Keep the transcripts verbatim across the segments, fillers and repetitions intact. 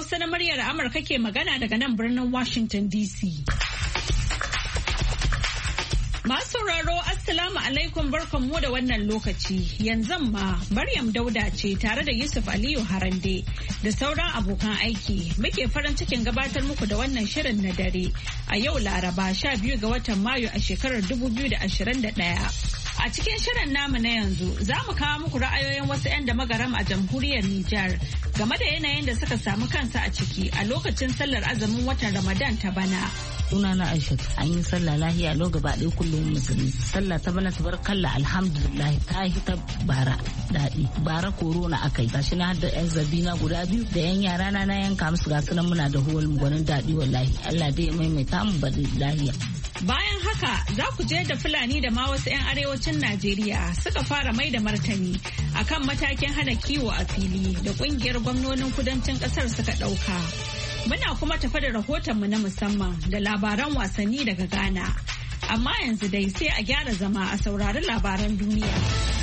Hausa na muryar Amurka ke magana daga nan birnin Washington D C. Masu sauraro Assalamu alaikum barkanmu da wannan lokaci. Yanzu ma Maryam Dauda ce tare da Yusuf Aliyu Harande da sauran abokan aiki muke farin cikin gabatar muku da wannan shirin na dare a yau Laraba sha biyu ga watan Mayu a shekarar dubu biyu da ashirin da ɗaya. A cikin shirin namu na yanzu za mu kawo muku ra'ayoyin wasu 'yan da magaram a jamhuriyar Nijar game da yanayin da suka samu kansa a ciki a lokacin sallar azumin watan Ramadan ta bana. Suna na Aisha an yi sallah lahiya lau gaba ɗaya kullum musulmi. Sallah ta bana tabarkalla alhamdulillah ta yi ta bara daɗi. Bara korona aka yi. Gashi na da 'yan zabina guda biyu da 'yan yara na na yanka musu gasu nan muna da huwal gwanin daɗi wallahi. Allah dai maimaita mu bada lahiya. Bayan haka za ku je da Fulani da ma wasu 'yan arewacin Najeriya suka fara mai da martani akan matakin hana kiwo a fili da kungiyar gwamnonin kudancin kasar suka ɗauka. Muna kuma tafa da rahotonmu na musamman da labaran wasanni daga Ghana. Amma yanzu dai sai a gyara zama a saurari labaran duniya.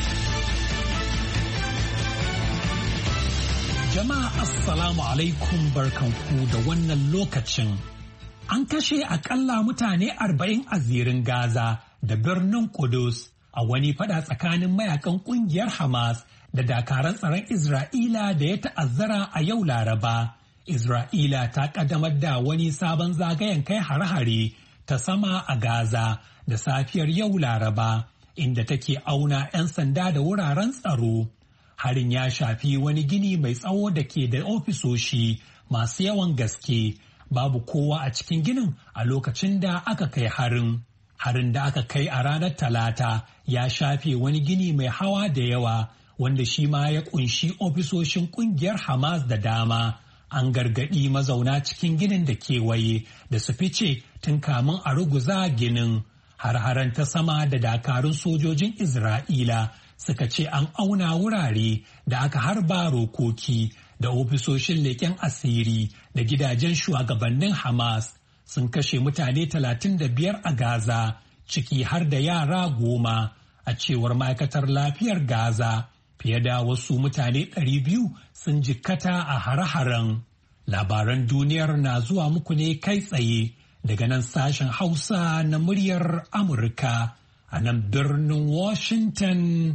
Jama'a Assalamu alaikum barkanku da wannan lokacin. An kashe akalla mutane arba'in a zirin Gaza da birnin Kudus a wani fada tsakanin mayakan kungiyar Hamas da dakaran tsaron Isra'ila da ya ta'azzara a yau Laraba. Isra'ila ta kaddamar da wani sabon zagayen kai hare-hare ta sama a Gaza da safiyar yau Laraba inda take auna 'yan sanda da wuraren tsaro. Harin ya shafi wani gini mai tsawo da ke da ofisoshi masu yawan gaske. Babu kowa a cikin ginin a lokacin da aka kai harin. Harin da aka kai a ranar Talata ya shafe wani gini mai hawa da yawa wanda shi ma ya kunshi ofisoshin kungiyar Hamas da dama. An gargaɗi mazauna cikin ginin da kewaye da su fice tun kamun a ruguza ginin. Har-haren ta sama da dakarun sojojin Isra'ila suka ce an auna wurare da aka harba rokoki da ofisoshin leƙen asiri da gidajen shugabannin Hamas sun kashe mutane talatin da biyar a Gaza, ciki har da yara goma, a cewar ma'aikatar lafiyar Gaza. Fiye da wasu mutane ɗari biyu sun jikkata a hare-haren. Labaran duniyar na zuwa muku ne kai tsaye daga nan sashen Hausa na muryar Amurka a nan birnin Washington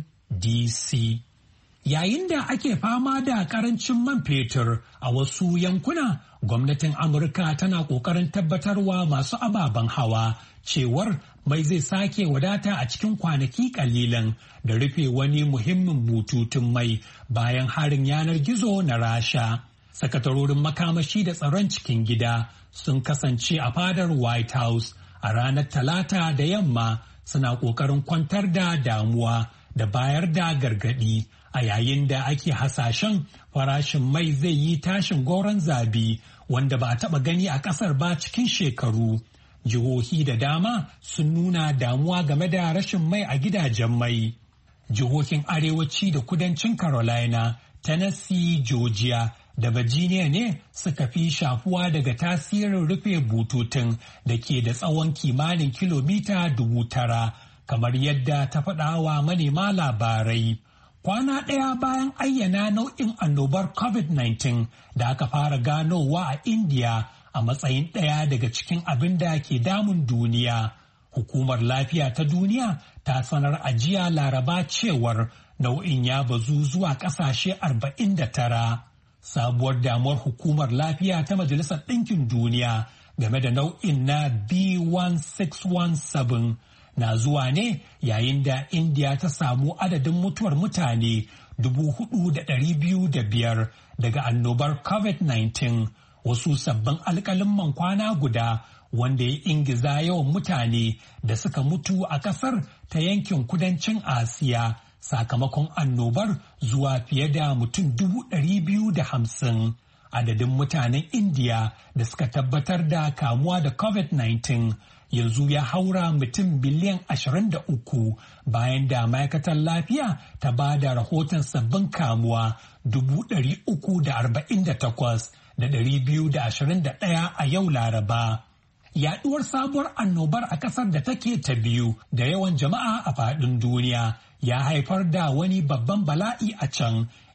D C. Yayin da ake fama da karancin man fetur a wasu yankuna, gwamnatin Amurka tana ƙoƙarin tabbatarwa masu ababen hawa cewar mai zai sake wadata a cikin kwanaki kalilan da rufe wani muhimmin bututun mai bayan harin yanar gizo na Rasha. Sakatarorin makamashi da tsaron cikin gida sun kasance a fadar White House a ranar Talata da yamma suna ƙoƙarin kwantar da damuwa da bayar da gargaɗi a yayin da ake hasashen farashin mai zai yi tashin goron zabi wanda ba a taɓa gani a ƙasar ba cikin shekaru. Jihohi da dama sun nuna damuwa game da rashin mai a gidajen mai. Jihohin arewaci da kudancin Carolina, Tennessee, Georgia da Virginia ne suka fi shafuwa daga tasirin rufe bututun da ke da tsawon kimanin kilomita dubu tara, kamar yadda ta faɗawa manema labarai. Kwana ɗaya bayan ayyana nau'in annobar covid nineteen da aka fara ganowa a India a matsayin ɗaya daga cikin abin da ke damun duniya. Hukumar Lafiya ta Duniya ta sanar a jiya Laraba cewar nau'in ya bazu zuwa ƙasashe arba'in da tara. Sabuwar damuwar Hukumar Lafiya ta Majalisar Ɗinkin Duniya game da nau'in na B one six one seven na zuwa ne yayin da India ta samu adadin mutuwar mutane dubu hudu da ɗari biyu da biyar daga annobar covid nineteen, wasu sabbin alƙalin kwana guda wanda ya ingiza yawan mutane da suka mutu a ƙasar ta yankin kudancin Asiya sakamakon annobar zuwa fiye da mutum dubu ɗari biyu da hamsin. Adadin mutanen India da suka tabbatar da kamuwa da covid nineteen yanzu ya haura mutum biliyan ashirin da uku bayan da ma'aikatar lafiya ta ba da rahoton sabbin kamuwa dubu ɗari uku da arba'in da takwas da ɗari biyu da ashirin da ɗaya a yau Laraba. Yaɗuwar sabuwar annobar a ƙasar da take ta biyu da yawan jama'a a faɗin duniya ya haifar da wani babban bala'i a can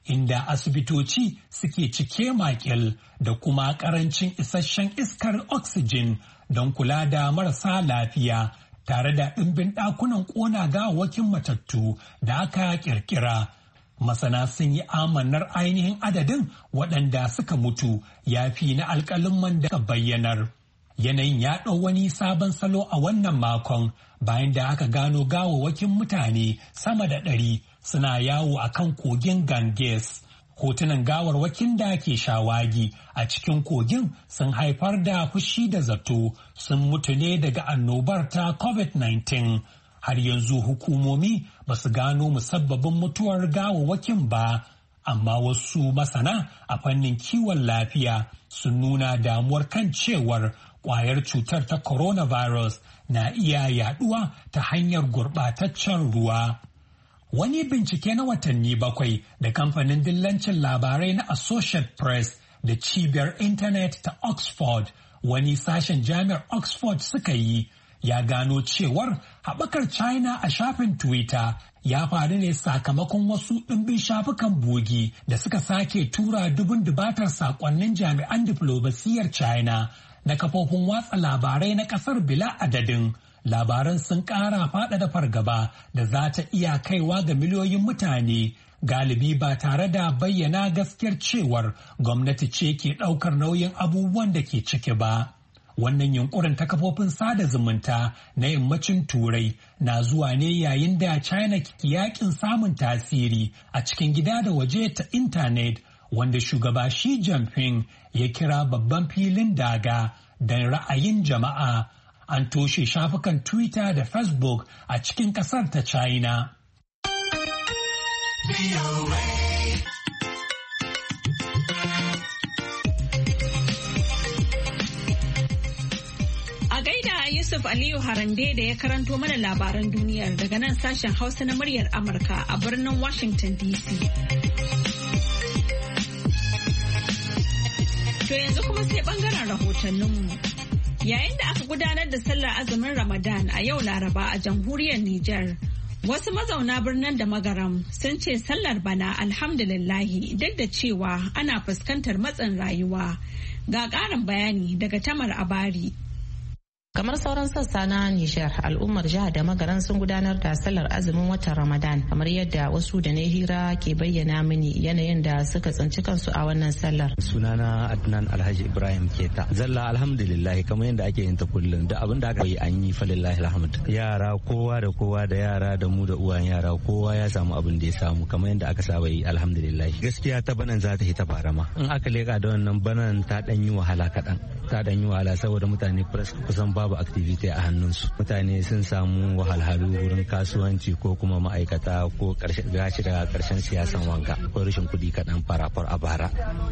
inda asibitoci suke cike makil da kuma ƙarancin isasshen iskar oxygen don kula da marasa lafiya tare da ɗimbin ɗakunan ƙona gawakin matattu da aka ƙirƙira. Masana sun yi amannar ainihin adadin waɗanda suka mutu ya fi na alƙalin da aka bayyanar. Yanayin ya ɗau wani sabon salo a wannan makon bayan da aka gano gawawakin mutane sama da ɗari suna yawo a kan kogin Ganges. Hotunan gawarwakin da ke shawagi a cikin kogin sun haifar da fushi da zato sun mutu ne daga annobar ta covid nineteen. Har yanzu hukumomi ba su gano musabbabin mutuwar gawarwakin ba, amma wasu masana a fannin kiwon lafiya sun nuna damuwar kan cewar kwayar cutar ta coronavirus na iya yaduwa ta hanyar gurɓataccen ruwa. Wani bincike na watanni bakwai da kamfanin dillancin labarai na Associated Press da cibiyar intanet ta Oxford, wani sashen jami'ar Oxford suka yi, ya gano cewar haɓakar China a shafin Twitter ya faru ne sakamakon wasu ɗimbin shafukan bogi da suka sake tura dubun dubatar saƙonnin jami'an diflomasiyyar China na kafofin watsa labarai na ƙasar bila adadin. Labaran sun ƙara faɗaɗa fargaba da za ta iya kaiwa ga miliyoyin mutane, galibi ba tare da bayyana gaskiyar cewar gwamnati ce ke ɗaukar nauyin abubuwan da ke ciki ba. Wannan yunkurin ta kafofin sada zumunta na yammacin Turai na zuwa ne yayin da China ke yakin samun tasiri a cikin gida da waje ta intanet, wanda shugaba Xi Jinping ya kira babban filin daga don ra'ayin jama'a. An toshe shafukan Twitter da Facebook a cikin kasar ta China. A gaida Yusuf Aliyu Harande da ya karanto mana labaran duniyar daga nan sashen Hausa na muryar Amurka a birnin Washington D C. To yanzu kuma sai bangaren rahotanninmu. Yayin da aka gudanar da sallar azumin Ramadan a yau Laraba a jamhuriyar Nijar, wasu mazauna birnin da Magaram sun ce sallar bana alhamdulillahi duk da cewa ana fuskantar matsin rayuwa. Ga ƙarin bayani daga Tamar Abari. Kamar sauran sassa na Nijar, al'ummar jihar da Magaran sun gudanar da sallar azumin watan Ramadan, kamar yadda wasu da na hira ke bayyana mini yanayin da suka tsinci kansu a wannan sallar. Sunana Adnan Alhaji Ibrahim Keta. Zalla alhamdulillah kamar yadda ake yin ta kullum, da abin da aka yi an yi falillahi alhamd. Yara kowa da kowa da yara da mu da uwan yara kowa ya samu abin da ya samu kamar yadda aka saba yi alhamdulillah. Gaskiya ta banan za ta yi ta farama. In aka leka da wannan banan ta dan yi wahala kaɗan. Ta dan yi wahala saboda mutane kusan babu activity a hannunsu. Mutane sun samu wahalhalu wurin kasuwanci ko kuma ma'aikata ko gashi daga karshen siyasan wanka ko rashin kuɗi kaɗan farafar a bara.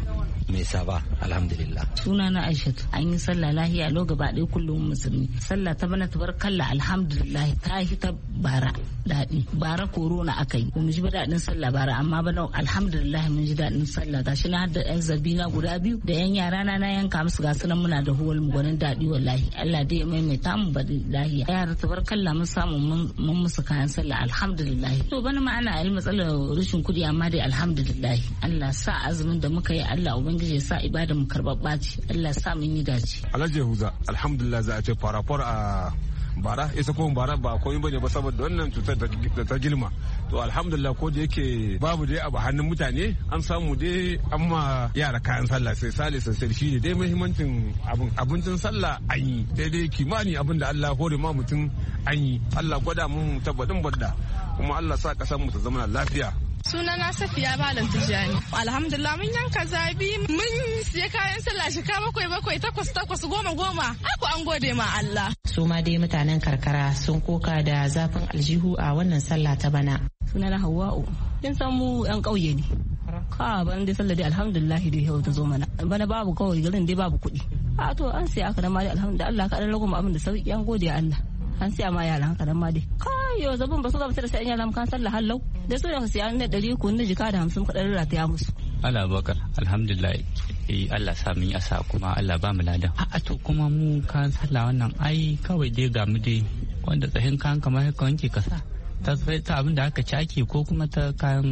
Me saba alhamdulillah. Suna na Aishatu, an yi sallah lahiya lo gaba ɗaya kullum musulmi. Sallah ta bana tabarkalla alhamdulillah ta yi ta bara daɗi. Bara korona aka yi. Ba mu ji daɗin sallah bara amma bana alhamdulillah mun ji daɗin sallah. Gashi na har da yan zabina guda biyu da yan yara na na yanka musu gasu nan muna da huwal mu gwanin daɗi wallahi. Allah dai maimaita mu ba lahiya. Yara tabarkalla mun samu mun musu kayan sallah alhamdulillah. To bana ma ana yi matsalar rashin kuɗi amma dai alhamdulillah. Allah sa azumin da muka yi Allah ubangiji ya sa ibada mu karɓaɓɓa ce. Allah sa mun yi dace. Alhaji Huza alhamdulillah za a ce farafar a bara isa ko bara ba komai bane ba saboda wannan cutar da ta girma. To alhamdulillah ko da yake babu dai abu hannun mutane an samu dai amma yara kayan sallah sai sale sai shi ne dai muhimmancin abin abincin sallah an yi daidai kimani abin da Allah hore ma mutum an yi. Allah gwada mu tabbatin badda kuma Allah sa kasar mu ta zama lafiya. Sunana Safiya Malam Tijjani. Alhamdulillah mun yanka zabi mun siya kayan sallah shika bakwai bakwai takwas takwas goma goma. Ako an gode ma Allah. Su ma dai mutanen karkara sun koka da zafin aljihu a wannan sallah ta bana. Sunana Hawwa'u. Kin san mu yan ƙauye ne. Ka ban dai sallah dai alhamdulillah dai yau ta zo mana. Bana babu kawai garin dai babu kuɗi. A to an siya aka da ma dai alhamdulillah Allah ka dan rago mu abin da sauki an gode Allah. An siya ma yara haka dan ma dai kai yau zabin ba su gaba sai an yara kan sallah hallau da su da siya ne ɗari uku na jika da hamsin kadan rataya musu. Allah bakar alhamdulillah eh Allah sa mun asa kuma Allah ba mu ladan. A to kuma mu kan sallah wannan ai kawai dai ga mu dai wanda tsahin kan kamar haka wanke kasa ta ta abin da aka ci ake ko kuma ta kayan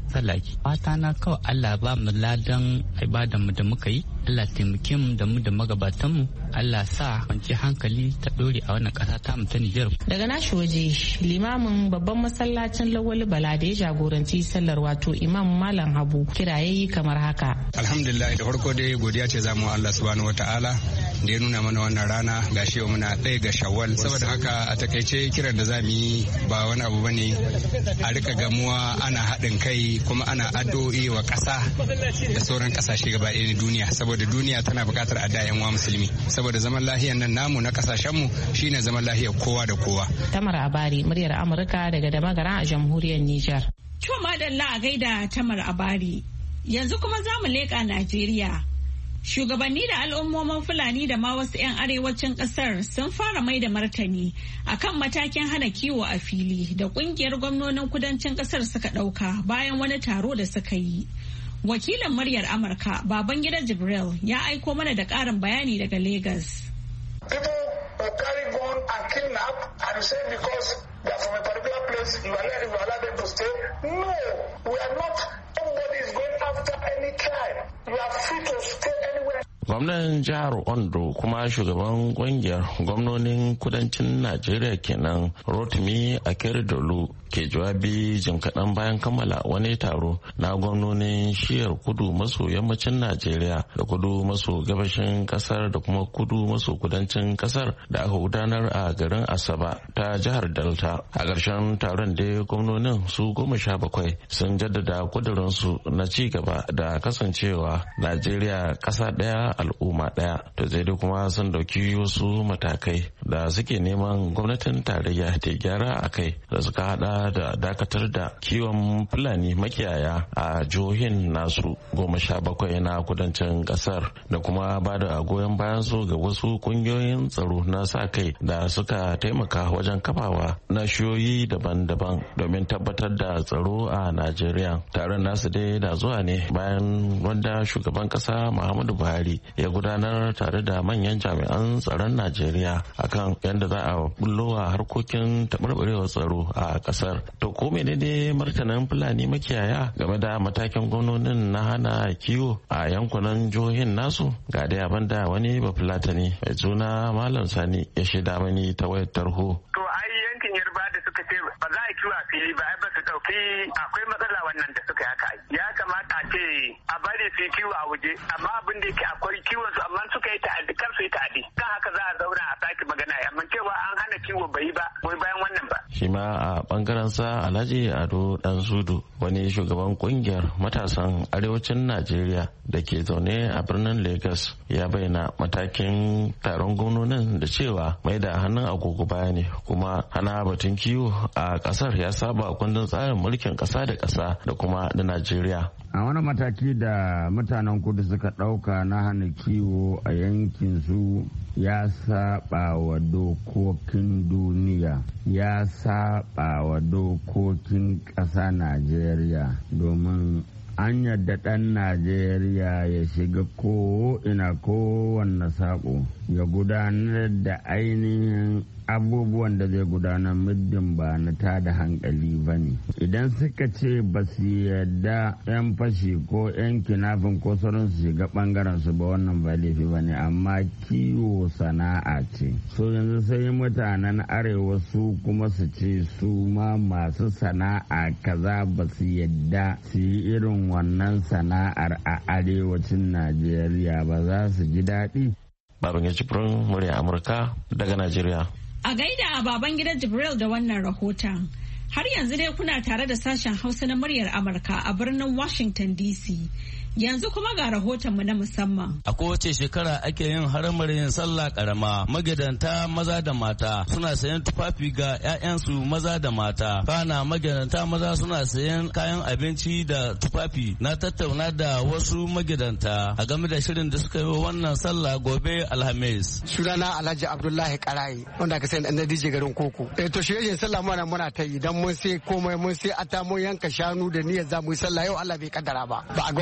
sallaki. Fata na kawai Allah ba mu ladan ibadan mu da muka yi, Allah taimake mu da mu da magabatan mu, Allah sa kwanci hankali ta dore a wannan kasa ta mu ta Nijar. Daga nashi waje limamin babban masallacin Lawal Bala da ya jagoranci sallar wato Imam Malam Habu kiraye kamar haka. Alhamdulillah, da farko dai godiya ce zamu Allah subhanahu wataala da ya nuna mana wannan rana gashi yau muna ɗaya ga Shawwal. Saboda haka a takaice kiran da zamu yi ba wani abu bane, a rika gamuwa ana haɗin kai kuma ana addu'o'i wa ƙasa da sauran ƙasashe gaba ɗaya na duniya, saboda duniya tana buƙatar addu'a yan uwa musulmi, saboda zaman lahiyar nan namu na ƙasashenmu shine zaman lahiyar kowa da kowa. Tamar Abari, muryar Amurka daga Damagara a jamhuriyar Nijar. To madalla a gaida Tamar Abari. Yanzu kuma za mu leƙa Najeriya. Shugabanni da al'ummomin Fulani da ma wasu 'yan arewacin ƙasar sun fara mai da martani akan matakin hana kiwo a fili da ƙungiyar gwamnonin kudancin ƙasar suka ɗauka bayan wani taro da suka yi. Wakilin muryar Amurka Babangida Jibril ya aiko mana da ƙarin bayani daga Legas. People will carry gun and kidnap and say because they are from a particular place, you allow, you allow them to stay. No, we are not. Nobody is going after any crime. You are free to stay anywhere. Gwamnan jihar Ondo kuma shugaban kungiyar gwamnonin kudancin Najeriya kenan Rotimi Akeredolu ke jawabi jim kaɗan bayan kammala wani taro na gwamnonin shiyar kudu maso yammacin Najeriya da kudu maso gabashin kasar da kuma kudu maso kudancin kasar da aka gudanar a garin Asaba ta jihar Delta. A ƙarshen taron da gwamnonin su goma sha bakwai sun jaddada kudurinsu na ci gaba da kasancewa Najeriya ƙasa ɗaya al'umma ɗaya. To zai da kuma sun dauki wasu matakai da suke neman gwamnatin tarayya ta gyara a kai da suka hada da dakatar da kiwon fulani makiyaya a jihohin nasu goma sha bakwai na kudancin kasar da kuma ba da goyon bayan su ga wasu kungiyoyin tsaro na sa kai da suka taimaka wajen kafawa na shiyoyi daban-daban domin tabbatar da tsaro a Najeriya. Taron nasu dai da zuwa ne bayan wanda shugaban kasa Muhammadu Buhari ya gudanar tare da manyan jami'an tsaron Najeriya akan yadda za a bullowa harkokin taɓarɓarewar tsaro a ƙasar. To ko menene martanin Fulani makiyaya game da matakin gwamnonin na hana kiwo a yankunan jihohin nasu? Ga dai abin da wani bafulatani mai suna Malam Sani ya shaida mani ta wayar tarho. To ai yankin Yarba da suka ce ba za a kiwo a fili ba, ai ba su dauki akwai matsala wannan da suka haka. Ya kamata a ce a bari su yi kiwo a waje, amma abin da yake akwai kiwon su amma suka yi ta'addi kar su yi ta'addi. Kan haka za a zauna a sake magana, amma cewa an hana kiwo bai ba, bai bayan wannan ba. Shi ma a bangaren sa Alhaji Ado Dan Sudu, wani shugaban kungiyar matasan arewacin Najeriya da ke zaune a birnin Lagos, ya bayyana matakin taron gwamnonin da cewa mai da hannun agogo baya ne, kuma hana batun kiwo a kasar ya saba kundin tsarin mulkin kasa da kasa da kuma da Najeriya. A wani mataki da mutanen kudu suka ɗauka na hana kiwo a yankin su ya saba wa dokokin duniya, ya saba wa dokokin ƙasa Najeriya, domin an yadda ɗan Najeriya ya shiga ko ina kowanne saƙo ya gudanar da ainihin abubuwan da zai gudanar muddin ba na tada hankali ba ne. Idan suka ce ba su yadda 'yan fashi ko 'yan kinafin ko sauran su shiga bangaren su ba, wannan ba laifi ba ne, amma kiwo sana'a ce. So yanzu sai mutanen arewa su kuma su ce su ma masu sana'a kaza ba su yadda su yi irin wannan sana'ar a arewacin Najeriya ba, za su ji daɗi. Babban Jibrin murya Amurka daga Najeriya. A gaida baban gidan Jibril da wannan rahoton. Har yanzu dai kuna tare da sashen Hausa na muryar Amurka a birnin Washington D C. Yanzu kuma ga rahotonmu na musamman. A kowace shekara ake yin haramar yin sallah karama. Magidanta maza da mata suna sayan tufafi ga 'ya'yansu maza da mata. Kana magidanta maza suna sayan kayan abinci da tufafi. Na tattauna da wasu magidanta a game da shirin da suka yi wa wannan sallah gobe Alhamis. Sunana Alhaji Abdullahi Karayi wanda aka sani dan D J garin Koko. Eh to shirye sallah muna muna ta yi dan mun sai komai mun sai ata mun yanka shanu da niyyar za mu yi sallah yau Allah bai kaddara ba. Ba a ga wata ba da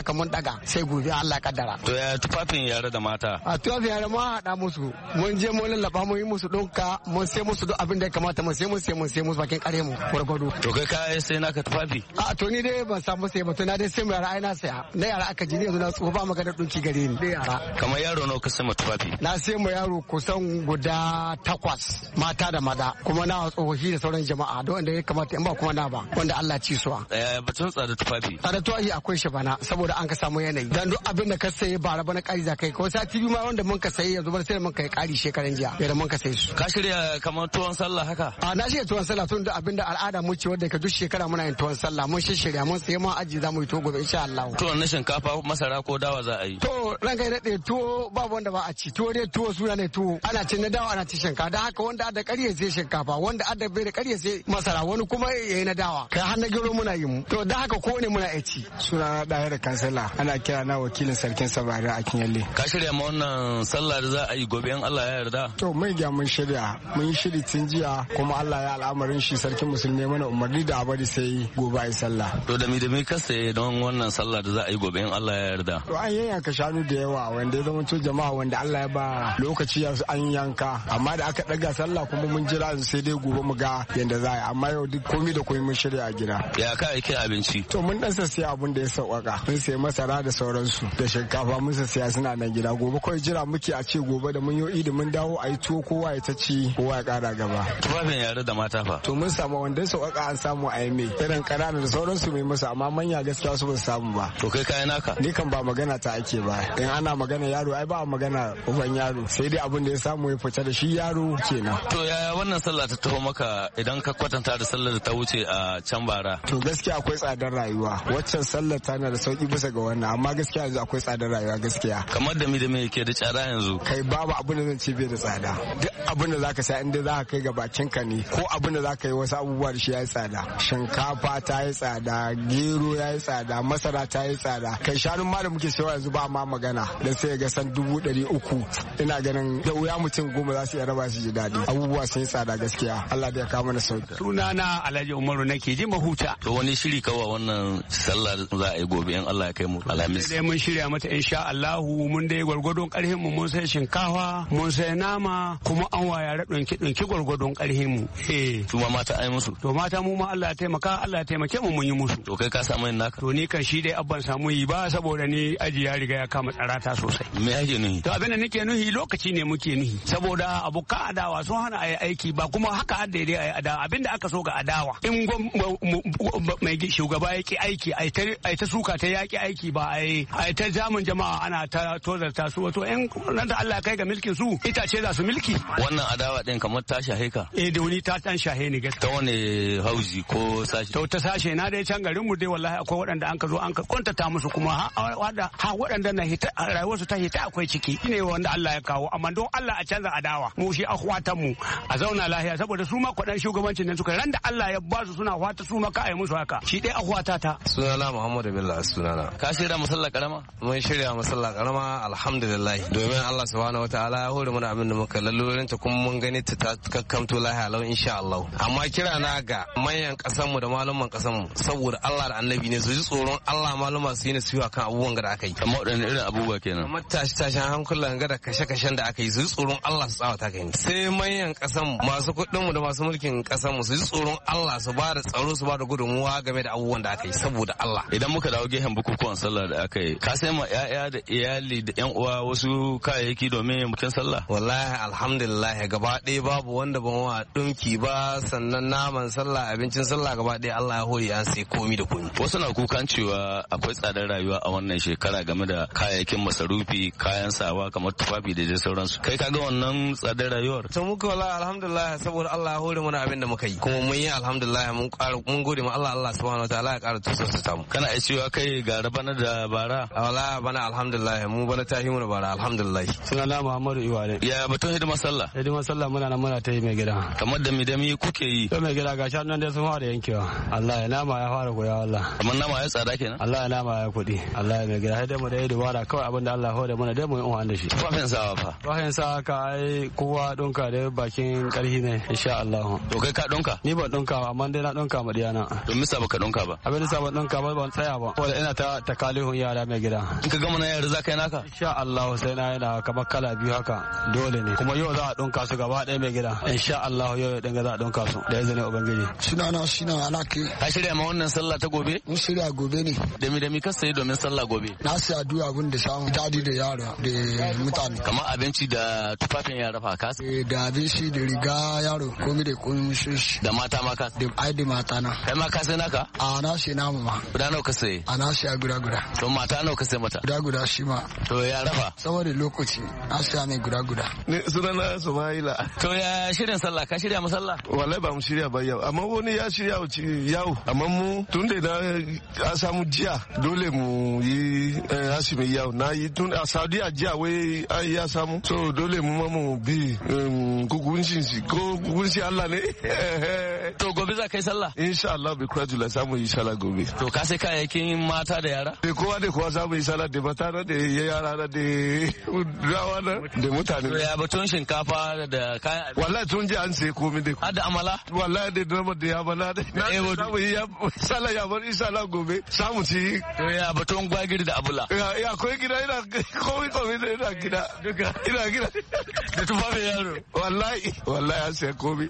haka mun daga sai gobe Allah kaddara. To ya tufafin yare da mata? A tufafin yare ma haɗa musu mun je mun lallaba mun yi musu ɗauka mun sai musu duk abin da ya kamata mun sai mun sai mun sai musu bakin kare mu gwargwado. To kai ka sai naka tufafi? A to ni dai ban samu sai ba to na dai sai mu yara ai na saya na yara aka ji ne yanzu na tsofa ba magana ɗinki gare ni dai yara. Kamar yaro nawa ka sai ma tufafi? Na sai mu yaro kusan guda takwas mata da maza kuma na tsohohi da sauran jama'a don wanda ya kamata in ba kuma na ba wanda Allah ci suwa. Eh batun tsada tufafi. Tsada tufafi akwai shi bana saboda an ka samu yanayi dan duk abin da ka sayi bara bana kari za kai ko sati biyu ma wanda mun ka sayi yanzu bar sai mun kai kari shekaran jiya da mun ka sayi su. Ka shirya kamar tuwon sallah haka? A na shirya tuwon sallah tun da abin da al'ada mu ce wanda ka duk shekara muna yin tuwon sallah mun shirya mun sai mun aji za mu yi to gobe insha Allah. Tuwon na shinkafa masara ko dawa za a yi? To ranka ya dade tuwo babu wanda ba a ci tuwo dai tuwo suna ne tuwo ana cin na dawa ana ci shinkafa da haka wanda da ƙarya sai shinkafa wanda adda bai da ƙarya sai masara wani kuma yayi na dawa kai har na gero muna yi mu to da haka ko ne muna ci. Suna ɗaya da kansala ana kira na wakilin sarkin Sabari a Kinyalle. Ka shirya ma wannan sallah da za a yi gobe in Allah ya yarda? To mai gya mun shirya mun yi shiri tun jiya kuma Allah ya al'amarin shi sarkin musulmi mana umarni da abadi sai gobe a yi sallah. To da mi da mi ka saye don wannan sallah da za a yi gobe in Allah ya yarda? To an yanka shanu da yawa wanda ya zama to jama'a wanda Allah ya ba lokaci ya an yanka amma da aka daga sallah kuma mun jira sai dai gobe mu ga yanda za a yi amma yau duk komai da komai mun shirya a gida. Ya ka aike abinci? To mun dan sassiya abun da ya sauƙaƙa mun sai masara da sauransu da shinkafa mun sassiya suna nan gida gobe kawai jira muke a ce gobe da mun yi idi mun dawo a yi tuwo kowa ya ta ci kowa ya ƙara gaba. Tufafin yare da mata fa? To mun samu wanda ya sauƙaƙa an samu a yi mai irin ƙanana da sauransu mai musu amma manya gaskiya su ba su samu ba. To kai kayan naka? Ni kan ba magana ta ake ba in ana magana yaro ai ba magana uban yaro sai dai abin da ya samu ya fita da shi yaro kenan. To yaya wannan sallah ta taho maka idan ka kwatanta da sallar da ta wuce a can bara? To gaskiya akwai tsadar rayuwa waccan sallar tana da sauki bisa ga wannan amma gaskiya yanzu akwai tsadar rayuwa gaskiya. Kamar da mi da me yake da tsada yanzu? Kai babu abin da zan ce bai da tsada duk abin da zaka sa inda zaka kai ga bakin ka ne ko abin da zaka yi wasu abubuwa da shi yayi tsada. Shinkafa ta yi tsada, gero ya yi tsada, masara ta yi tsada. Kai shanun ma da muke sayo yanzu ba ma magana dan sai ga san dubu ɗari uku ina ganin da wuya mutum goma za su iya raba su ji daɗi abubuwa sun yi tsada gaskiya Allah da ya kawo mana sauki. Sunana Alhaji Umaru nake ji mahuta. To wani shiri kawa wannan sallah za a yi gobe in Allah ya kai mu Alhamis. Sai mun shirya mata insha Allahu mun dai gwargwadon karhin mu mun sai shinkafa mun sai nama kuma an waya ra dinki dinki gwargwadon karhin mu. Eh. Su ma mata ai musu. To mata mu ma Allah ya taimaka Allah ya taimake mu mun yi musu. To kai ka samu yin naka. To ni kan shi dai abban samu yi ba saboda ni aji ya riga ya kama tsarata sosai. Me ake nuhi? To abin da nake nuhi lokaci ne muke nuhi saboda abokan adawa sun hana ayi aiki ba kuma haka har daidai ayi adawa abin da aka so ga adawa in mai shugaba ya ki aiki ai ta suka ta yaki aiki ba ai ta jamun jama'a ana ta tozarta su wato in nan da Allah kai ga milkin su itace za su milki. Wannan adawa din kamar ta shahe ka? Eh da wani ta dan shahe ni gaskiya. Ta wani hauzi ko sashi? To ta sashe na dai can garin mu dai wallahi akwai waɗanda an ka zo an ka kwantata musu kuma ha waɗanda na hita rayuwar su ta hita akwai ciki ne wanda Allah ya kawo amma don Allah a canza adawa mu shi akhwatan mu a zauna lahiya saboda su ma kwadan shugabancin nan suka ran da Allah ya ba su suna fata su ma ka ai musu haka shi dai akhwata ta. Sunana Muhammadu Bello sunana. Ka shirya musalla karama? Mun shirya musalla karama alhamdulillah domin Allah subhanahu wataala ya hore mana abin da muka lalurin ta kuma mun gani ta kakkamto lahiya lau insha Allah. Amma kira na ga manyan kasan mu da malaman kasan mu saboda Allah da Annabi ne su ji tsoron Allah malama su yi nasiha kan abubuwan da aka yi. Kamar wadanne irin abubuwa kenan? Kamar tashi tashin hankulan ga da kashe-kashen da aka yi su ji tsoron Allah su tsawata kai. Sai manyan kasan mu masu kuɗin mu da masu mulkin kasan mu su ji tsoron Allah su ba da tsaro su ba da gudunmuwa game da abubuwan da aka yi saboda Allah. Idan muka dawo gehen bukukuwan sallah da aka yi ka sai ma yaya da iyali da yan uwa wasu kayayyaki domin yin bikin sallah? Wallahi alhamdulillah gaba ɗaya babu wanda ban wa ɗinki ba sannan naman sallah abincin sallah gaba ɗaya Allah ya hori an sai komi da komi. Wasu na kukan cewa akwai tsadar rayuwa a wannan shekara game da kayayyakin masarufi kayan sawa kamar tufafi da dai sauransu. Kai ka ga wannan tsadar rayuwar? To muka wallahi alhamdulillah saboda Allah ya hore mana abin da muka yi kuma mun yi alhamdulillah mun ƙara mun gode ma Allah Allah subhanahu wataala ya ƙara tusa su tamu. Kana iya cewa kai ga bana da bara? Wallahi bana alhamdulillah mu bana ta himu da bara alhamdulillah. Sunana Muhammadu Iwale. Ya batun hidimar sallah? Hidimar sallah muna nan muna ta yi mai gida. Kamar da mi da mi kuke yi? To mai gida ga shan nan dai sun fara yankewa. Allah ya nama ya fara koya Allah. Kamar nama ya tsada kenan? Allah ya nama ya kuɗi. Allah ya mai gida sai dai mu dai dubara kawai abinda Allah ya hore mana dai mu yi uwan da shi. Tufafin sawa fa? Tufafin sawa ka ai kowa dunka da bakin karhi ne insha Allah. To kai ka dunka? Ni ban dunka amma dai na dunka ma diyana. To misa baka dunka ba? Abin da ban dunka ba ban tsaya ba. Wala ina ta ta takalihun yara mai gida. In ka gama na yara za ka yi naka? Insha Allah sai na yana kamar kala biyu haka dole ne. Kuma yau za a ɗunka su gaba ɗaya mai gida. Insha Allah yau dinga za a ɗunka su da izinin Ubangiji. Suna na suna alaki. Ka shirya ma wannan sallah ta gobe? Mun shirya gobe ne. Da mi da mi ka sayi domin sallah gobe? Na siya duk abin da samu dadi da yara da mutane. Kamar abinci da tufafin yara fa ka? Da abinci da riga yaro komai da komai shi. Da mata ma ka? Da ai da mata na. Kai ma ka sai naka? A na shi namu ma. Guda nawa ka sayi? A na shi guda guda. To mata nawa ka sai mata? Guda guda shi ma. To ya rafa? Saboda lokaci na siya mai guda guda. Ne sunana Sumaila. To ya shirin sallah ka shirya mu sallah? Wallahi ba mu shirya ba yau amma wani ya shirya yau amma mu tun da na samu jiya dole mu yi asimi yau na yi tun a Saudiya jiya wai an ya samu so dole mu ma mu bi kukuncin shi ko kukuncin Allah ne. To gobe za ka yi sallah? Insha Allah bi kura jula samu yi sallah gobe. To ka sai kayayyakin mata da yara? Da kowa da kowa samu yi sallah da mata na da yara na da rawa na da mutane. To ya batun shinkafa da kayan abinci? Wallahi tun ji an sai komai da. Har da amala? Wallahi da drama da ya bana da. Na samu yi sallah ya bar insha Allah gobe samu ci. To ya batun gwagiri da abula? Ya akwai gida ina komai komai da ina gida. Duka ina gida. Da tufafin yaro? Wallahi wallahi an sai komai.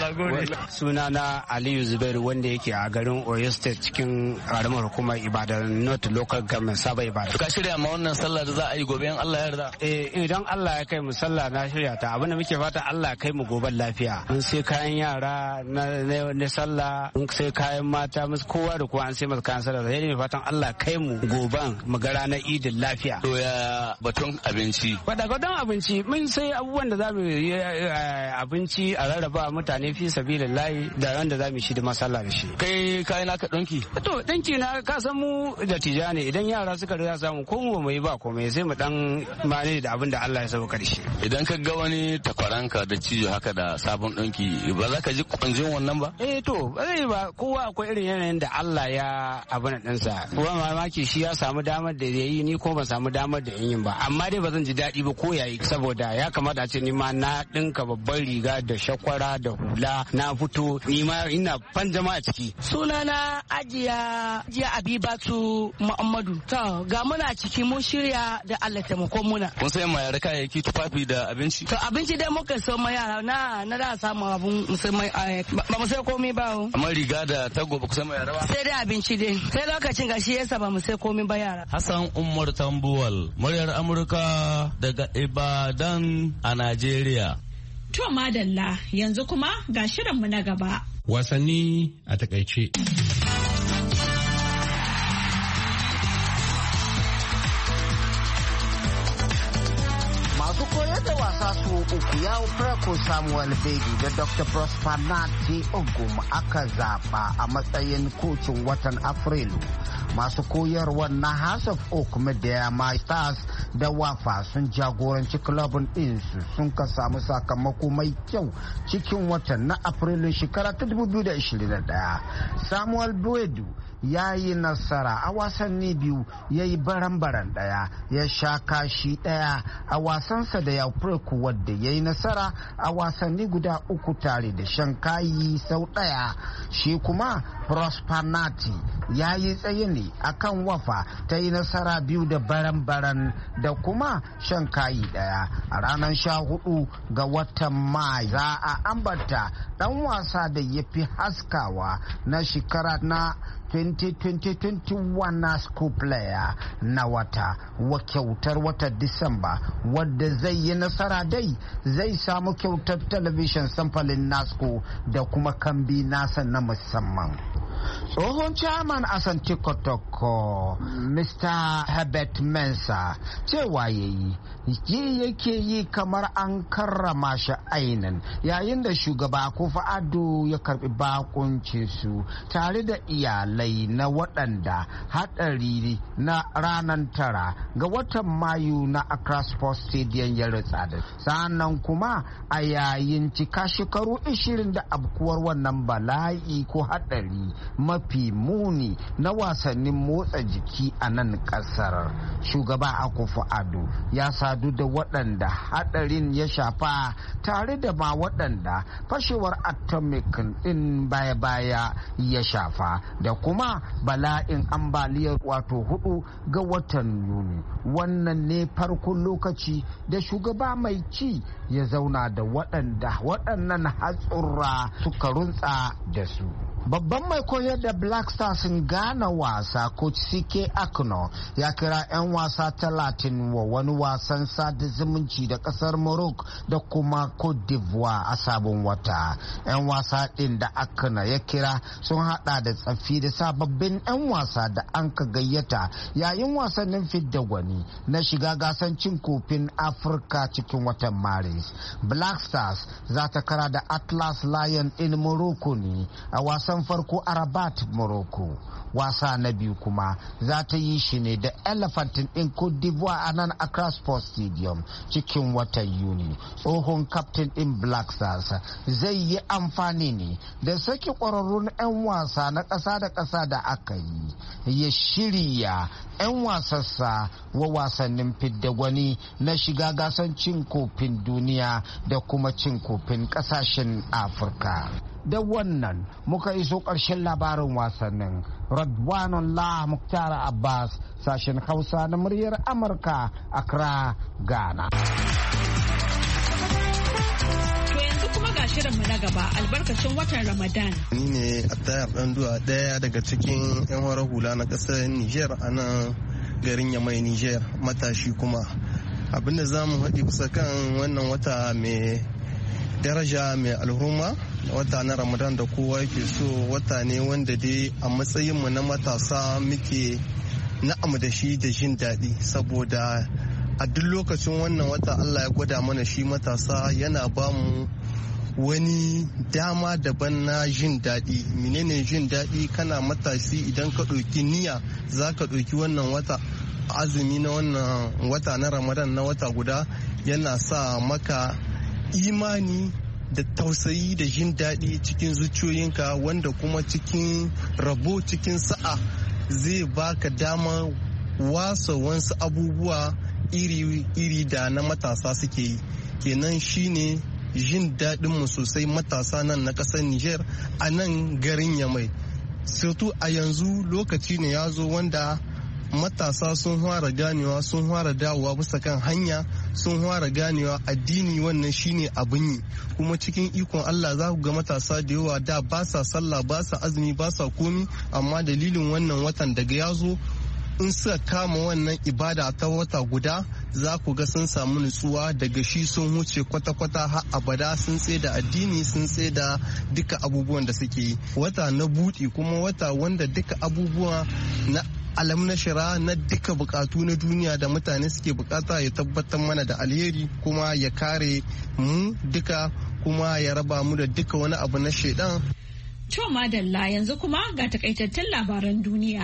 Suna na Aliyu Zubairu wanda yake a garin Oyo State cikin karamar hukumar Ibadan North Local Government Saba Ibadan. Ka shirya ma wannan sallah da za a yi gobe in Allah ya yarda? Eh idan Allah ya kai mu sallah na shirya ta abinda muke fata Allah ya kai mu goben lafiya. Mun sai kayan yara na na sallah, mun sai kayan mata, mun kowa da kowa an sai masa kayan sallah. Sai ne fatan Allah kai mu goben mu ga ranar Idin lafiya. To ya batun abinci? Wada gadon abinci mun sai abubuwan da zamu yi abinci a rarraba mutane fi sabilillahi da wanda zamu shi da masalla da shi. Kai kai naka dinki? To dinki na ka san mu da tijani idan yara suka riga samu ko mu mai ba komai sai mu dan mane da abin da Allah ya sauka da shi. Idan ka ga wani takwaranka da cijo haka da sabon dinki ba za ka ji kunjin wannan ba? Eh to ba zai ba kowa akwai irin yanayin da Allah ya abin ɗinsa. Kuma mamaki shi ya samu damar da ya yi ni ko ban samu damar da yin ba amma dai ba zan ji daɗi ba ko yayi saboda ya kamata a ce ni ma na dinka babban riga da shakwara da hula na fito ni ma ina fan jama'a ciki. Sunana Ajiya Ajiya Abibatu Muhammadu. To ga muna ciki mun shirya da Allah taimako muna. Kun sai ma yara kayayyaki tufafi da abinci? To abinci dai muka so ma yara na na da samu abun musamman ba mu sai komai ba. Amma riga da tago ba ku sai ma yara ba? Sai dai abinci dai. Sai lokacin gashi yasa ba mu sai komai ba yara. Hassan Umar Tambuwal, muryar Amurka daga Ibadan a Najeriya. To madalla yanzu kuma ga shirinmu na gaba. Wasanni a takaice. Masu koyar da wasa su uku yawo Preko Samuel Begi da Doctor Prosper Nati Ogum aka zaba a matsayin kocin watan Afrilu. Masu koyarwar na House of Oak Media Stars da Wafa sun jagoranci klabin ɗinsu sun ka samu sakamako mai kyau cikin watan na Afrilun shekara ta dubu biyu da ishirin da ɗaya. Samuel Boedu ya yi nasara a wasanni biyu, ya yi baran-baran ɗaya, ya sha kashi ɗaya a wasansa da Yaufreku wadda ya yi nasara a wasanni guda uku tare da shan kayi sau ɗaya. Shi kuma Prosper Nati ya yi tsaye ne akan Wafa ta yi nasara biyu da baran-baran da kuma shan kayi ɗaya. A ranar sha hudu ga watan Mai za a ambata ɗan wasa da ya fi haskawa na shekara na twenty twenty to twenty-one na school player na wata wa kyautar watan Disamba wadda zai yi nasara dai zai samu kyautar talabishin samfalin nasco da kuma kambi nasa na musamman. Tsohon chairman Asante Kotoko Mister Herbert Mensah cewa yayi yi yake yi kamar an karrama shi ainin yayin da shugaba Akufo Addo ya karbi bakuncin su tare da iyalai na waɗanda haɗari na ranar tara ga watan Mayu na Accra Sports Stadium ya ritsa da sannan kuma a yayin cika shekaru ishirin da abkuwar wannan bala'i ko haɗari mafi muni na wasannin motsa jiki a nan kasar. Shugaba Akufo-Addo ya sadu da waɗanda hadarin ya shafa tare da ma waɗanda fashewar atomic ɗin baya-baya ya shafa da kuma bala'in ambaliyar wato hudu ga watan Yuni. Wannan ne farkon lokaci da shugaba mai ci ya zauna da waɗanda waɗannan hatsura suka runtsa da su. Babban mai koyar da Black Stars in Ghana wasa coach C K Akno ya kira 'yan wasa talatin wa wani wasan sada zumunci da kasar Morocco da kuma Cote d'Ivoire a sabon wata. 'Yan wasa ɗin da Akno ya kira sun hada da tsaffi da sababbin 'yan wasa da an ka gayyata yayin wasannin fidda gwani na shiga gasan cin kofin Afirka cikin watan Maris. Black Stars za ta kara da Atlas Lion in Morocco ne a wasan farko a Rabat, Morocco. Wasa na biyu kuma za ta yi shi ne da Elephant in Cote d'Ivoire a nan Accra Sports Stadium cikin watan Yuni. Tsohon captain din Black Stars zai yi amfani ne da saki kwararrun 'yan wasa na ƙasa da ƙasa da aka yi ya shirya 'yan wasassa wa wasannin fidda gwani na shiga gasan cin kofin duniya da kuma cin kofin ƙasashen Afirka. Da wannan muka iso ƙarshen labarin wasannin. Radwanullah Muktar Abbas, sashen Hausa na muryar Amurka, Accra, Ghana. To yanzu kuma ga shirinmu na gaba, albarkacin watan Ramadan. Ni ne Attayar Danduwa, ɗaya daga cikin 'yan horar hula na ƙasar Niger a nan garin Yamai, Niger, matashi kuma. Abinda za mu haɗi kusa kan wannan wata mai daraja mai alhurma, wata na Ramadan da kowa yake so, wata ne wanda dai a matsayinmu na matasa muke na'am da shi da jin daɗi, saboda a duk lokacin wannan wata Allah ya gwada mana shi matasa yana ba mu wani dama daban na jin daɗi. Menene jin daɗi? Kana matashi idan ka ɗauki niyya za ka ɗauki wannan wata azumi na wannan wata na Ramadan na wata guda, yana sa maka imani da tausayi da jin daɗi cikin zuciyoyinka, wanda kuma cikin rabo cikin sa'a zai baka dama wasa wasu abubuwa iri-iri da na matasa suke yi. Kenan shine jin daɗinmu sosai matasa nan na ƙasar Niger a nan garin Yamai. Surtu a yanzu lokaci ne ya zo wanda matasa sun fara ganewa, sun fara dawowa bisa kan hanya, sun fara ganewa addini wannan shine abin yi. Kuma cikin ikon Allah za ku ga matasa da yawa da ba sa sallah, ba sa azumi, ba sa komi, amma dalilin wannan watan daga ya zo in suka kama wannan ibada ta wata guda za ku ga sun samu nutsuwa, daga shi sun wuce kwata-kwata har abada, sun da addini, sun da duka abubuwan da suke yi. Wata na buɗi kuma wata wanda duka abubuwa na alam na shira na duka bukatu na duniya da mutane suke bukata ya tabbatar mana da alheri, kuma ya kare mu duka, kuma ya raba mu da duka wani abu na shaidan. To madalla, yanzu kuma ga takaitattun labaran duniya.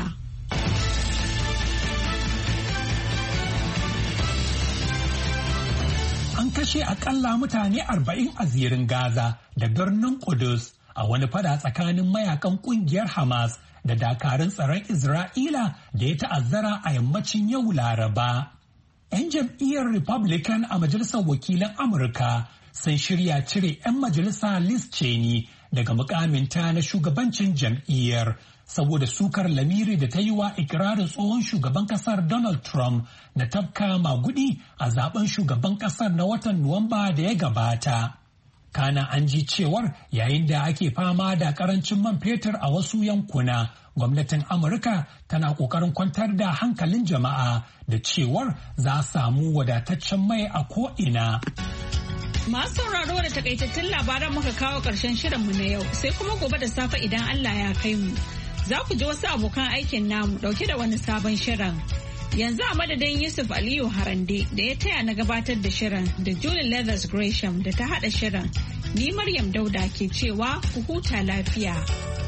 An kashe akalla mutane arba'in a zirin Gaza da birnin Kudus a wani fada tsakanin mayakan kungiyar Hamas da dakarun tsaron Isra'ila da ya ta'azzara a yammacin yau Laraba. 'Yan jam'iyyar Republican a Majalisar Wakilan Amurka sun shirya cire 'yan majalisa Liz Cheney daga mukaminta na shugabancin jam'iyyar saboda sukar lamiri da ta yi wa ikirarin tsohon shugaban kasar Donald Trump na tafka magudi a zaben shugaban kasar na watan Nuwamba da ya gabata. Kana an ji cewar yayin da ake fama da karancin man fetur a wasu yankuna, gwamnatin Amurka tana kokarin kwantar da hankalin jama'a da cewar za a samu wadataccen mai a ko'ina. Masu sauraro da takaitattun labaran muka kawo ƙarshen shirinmu na yau, sai kuma gobe da safe idan Allah ya kai mu. Za ku ji wasu abokan aikin namu ɗauke da wani sabon shirin. Yanzu a madadin Yusuf Aliyu Harande da ya taya na gabatar da shirin da Julie Leathers Gresham da ta haɗa shirin. Ni Maryam Dauda ke cewa ku huta lafiya.